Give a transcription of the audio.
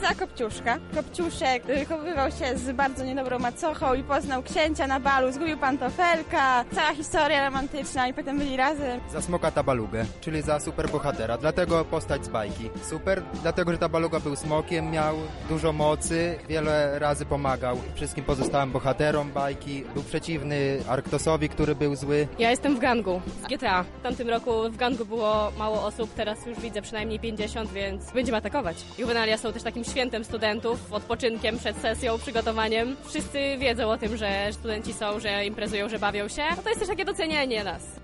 za Kopciuszka. Kopciuszek wychowywał się z bardzo niedobrą macochą i poznał księcia na balu, zgubił pantofelka, cała historia romantyczna i potem byli razem. Za Smoka Tabalugę, czyli za superbohatera, dlatego postać z bajki. Super, dlatego że Tabaluga był smokiem, miał dużo mocy, wiele razy pomagał wszystkim pozostałym bohaterom bajki, był przeciwny Arktosowi, który był zły. Ja jestem w gangu z GTA. W tamtym roku w gangu było mało osób, teraz już widzę przynajmniej 50, więc będziemy atakować. Juwenalia są też takim świętem studentów, odpoczynkiem przed sesją, przygotowaniem. Wszyscy wiedzą o tym, że studenci są, że imprezują, że bawią się. No to jest też takie docenienie nas.